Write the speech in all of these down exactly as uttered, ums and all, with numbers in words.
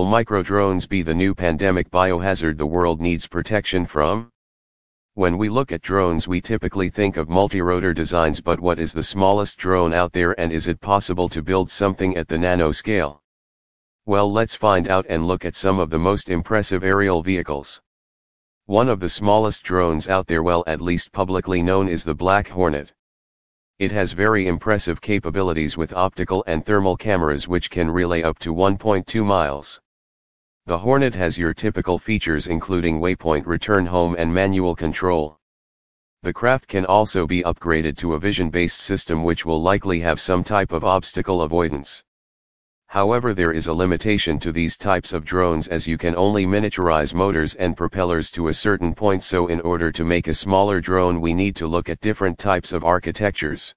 micro-drones be the new pandemic biohazard the world needs protection from? When we look at drones we typically think of multi-rotor designs, but what is the smallest drone out there, and is it possible to build something at the nano scale? Well, let's find out and look at some of the most impressive aerial vehicles. One of the smallest drones out there, well at least publicly known, is the Black Hornet. It has very impressive capabilities with optical and thermal cameras which can relay up to one point two miles. The Hornet has your typical features including waypoint, return home and manual control. The craft can also be upgraded to a vision-based system which will likely have some type of obstacle avoidance. However, there is a limitation to these types of drones as you can only miniaturize motors and propellers to a certain point, so in order to make a smaller drone we need to look at different types of architectures.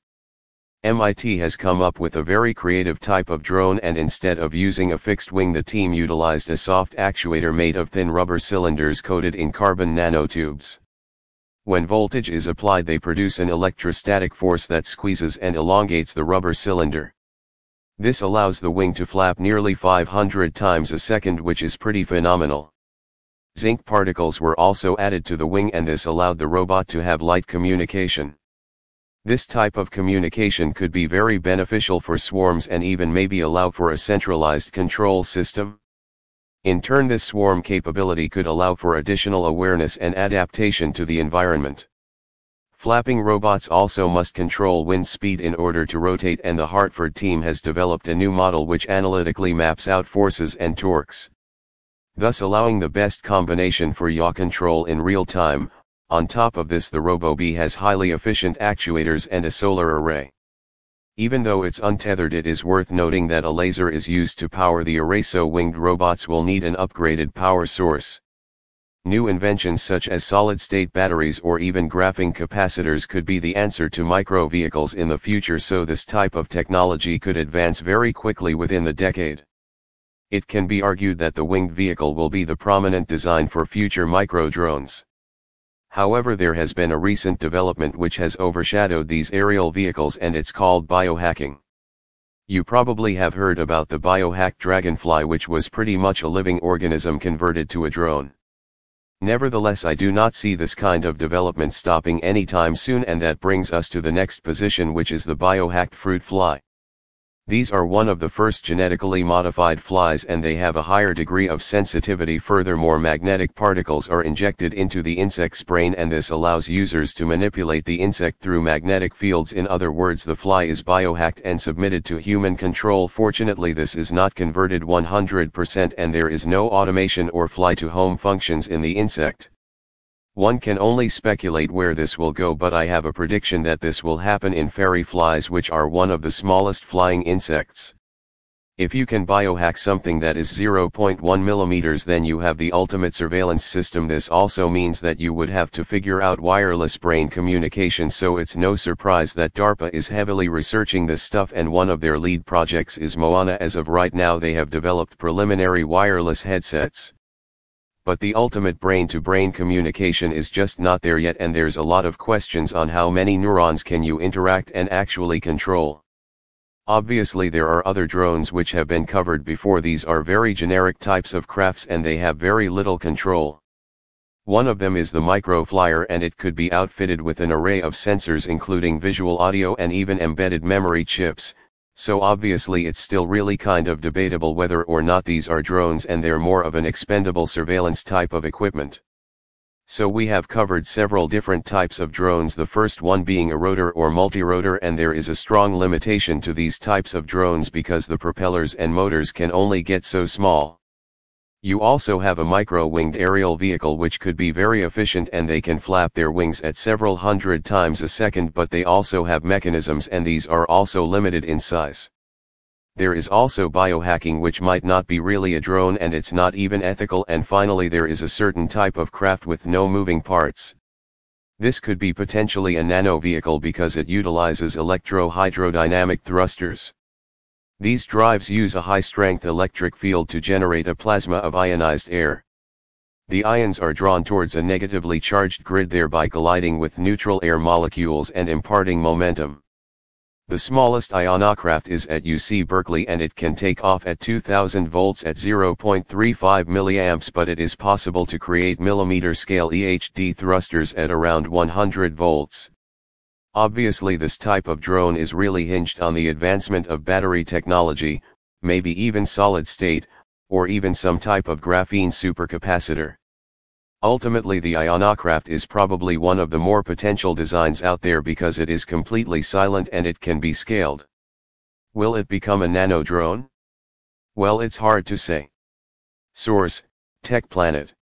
M I T has come up with a very creative type of drone, and instead of using a fixed wing the team utilized a soft actuator made of thin rubber cylinders coated in carbon nanotubes. When voltage is applied they produce an electrostatic force that squeezes and elongates the rubber cylinder. This allows the wing to flap nearly five hundred times a second, which is pretty phenomenal. Zinc particles were also added to the wing, and this allowed the robot to have light communication. This type of communication could be very beneficial for swarms and even maybe allow for a centralized control system. In turn, this swarm capability could allow for additional awareness and adaptation to the environment. Flapping robots also must control wind speed in order to rotate, and the Hartford team has developed a new model which analytically maps out forces and torques, thus allowing the best combination for yaw control in real time. On top of this, the RoboBee has highly efficient actuators and a solar array. Even though it's untethered, it is worth noting that a laser is used to power the array, so winged robots will need an upgraded power source. New inventions such as solid-state batteries or even graphene capacitors could be the answer to micro-vehicles in the future, so this type of technology could advance very quickly within the decade. It can be argued that the winged vehicle will be the prominent design for future micro-drones. However, there has been a recent development which has overshadowed these aerial vehicles, and it's called biohacking. You probably have heard about the biohacked Dragonfly, which was pretty much a living organism converted to a drone. Nevertheless, I do not see this kind of development stopping anytime soon, and that brings us to the next position, which is the biohacked fruit fly. These are one of the first genetically modified flies, and they have a higher degree of sensitivity. Furthermore, magnetic particles are injected into the insect's brain, and this allows users to manipulate the insect through magnetic fields. In other words, the fly is biohacked and submitted to human control. Fortunately, this is not converted one hundred percent, and there is no automation or fly-to-home functions in the insect. One can only speculate where this will go, but I have a prediction that this will happen in fairy flies, which are one of the smallest flying insects. If you can biohack something that is zero point one millimeters, then you have the ultimate surveillance system. This also means that you would have to figure out wireless brain communication, so it's no surprise that DARPA is heavily researching this stuff, and one of their lead projects is Moana. As of right now, they have developed preliminary wireless headsets. But the ultimate brain-to-brain communication is just not there yet, and there's a lot of questions on how many neurons can you interact and actually control. Obviously, there are other drones which have been covered before. These are very generic types of crafts and they have very little control. One of them is the Microflyer, and it could be outfitted with an array of sensors including visual, audio and even embedded memory chips. So obviously it's still really kind of debatable whether or not these are drones, and they're more of an expendable surveillance type of equipment. So we have covered several different types of drones, the first one being a rotor or multi-rotor, and there is a strong limitation to these types of drones because the propellers and motors can only get so small. You also have a micro-winged aerial vehicle which could be very efficient, and they can flap their wings at several hundred times a second, but they also have mechanisms and these are also limited in size. There is also biohacking, which might not be really a drone and it's not even ethical. And finally, there is a certain type of craft with no moving parts. This could be potentially a nano vehicle because it utilizes electro-hydrodynamic thrusters. These drives use a high-strength electric field to generate a plasma of ionized air. The ions are drawn towards a negatively charged grid, thereby colliding with neutral air molecules and imparting momentum. The smallest Ionocraft is at U C Berkeley and it can take off at two thousand volts at zero point three five milliamps, but it is possible to create millimeter scale E H D thrusters at around one hundred volts. Obviously this type of drone is really hinged on the advancement of battery technology, maybe even solid state, or even some type of graphene supercapacitor. Ultimately the Ionocraft is probably one of the more potential designs out there because it is completely silent and it can be scaled. Will it become a nano drone? Well, it's hard to say. Source: TechPlanet.